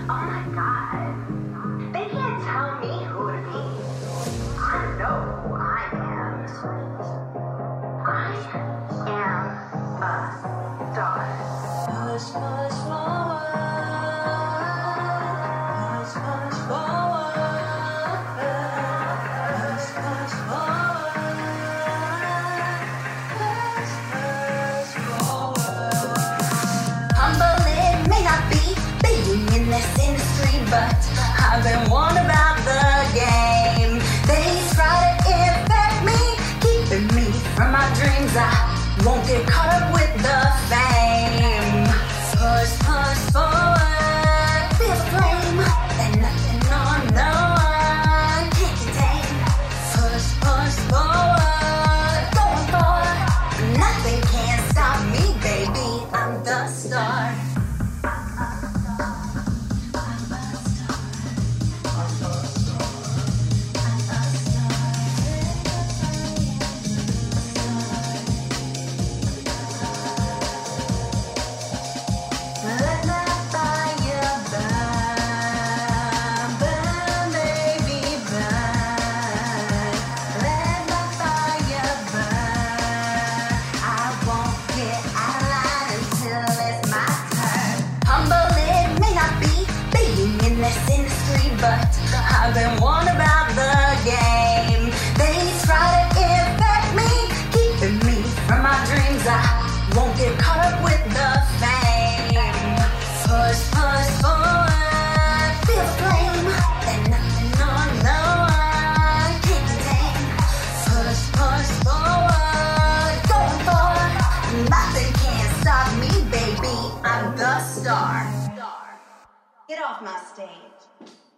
Oh my God. They can't tell me who to be. I know who I am. I am a star. Push, push forward. Push, push forward. Push, push forward. Push, push forward. Humble it may not be being in this industry, but I've been warned about the game. They try to infect me, keeping me from my dreams. I won't get caught up with the fame. Push, push forward, feel the flame, and nothing or no one can contain. Push, push forward, going forward, nothing can stop me, baby. I'm the star. Let the fire burn, burn, baby, burn. Let the fire burn. I won't get out of line until it's my turn. Humble it may not be being in this industry, but I've been warned about the game. They try to infect me, keeping me from my dreams. I won't get caught up with the fame. Push, push forward, feel the flame, and nothing or no one can contain. Push, push forward, going forward, nothing can stop me, baby. I'm the star. Get off my stage.